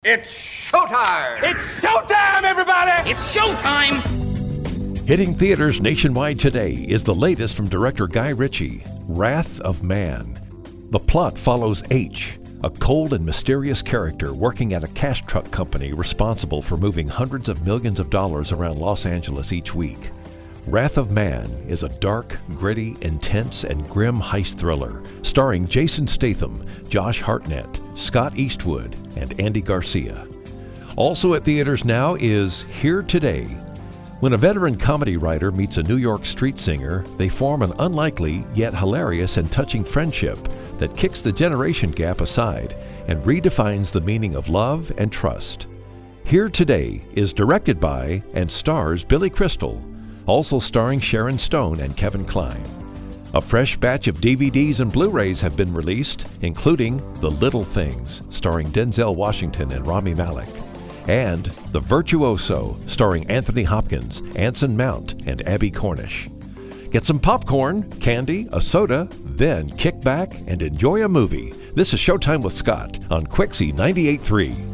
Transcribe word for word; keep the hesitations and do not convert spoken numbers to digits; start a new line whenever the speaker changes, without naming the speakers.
It's showtime!
It's showtime, everybody!
It's showtime!
Hitting theaters nationwide today is the latest from director Guy Ritchie, Wrath of Man. The plot follows H, a cold and mysterious character working at a cash truck company responsible for moving hundreds of millions of dollars around Los Angeles each week. Wrath of Man is a dark, gritty, intense, and grim heist thriller starring Jason Statham, Josh Hartnett, Scott Eastwood, and Andy Garcia. Also at theaters now is Here Today. When a veteran comedy writer meets a New York street singer, they form an unlikely yet hilarious and touching friendship that kicks the generation gap aside and redefines the meaning of love and trust. Here Today is directed by and stars Billy Crystal, also starring Sharon Stone and Kevin Kline. A fresh batch of D V Ds and Blu-rays have been released, including The Little Things, starring Denzel Washington and Rami Malek, and The Virtuoso, starring Anthony Hopkins, Anson Mount, and Abby Cornish. Get some popcorn, candy, a soda, then kick back and enjoy a movie. This is Showtime with Scott on Quixie ninety-eight point three.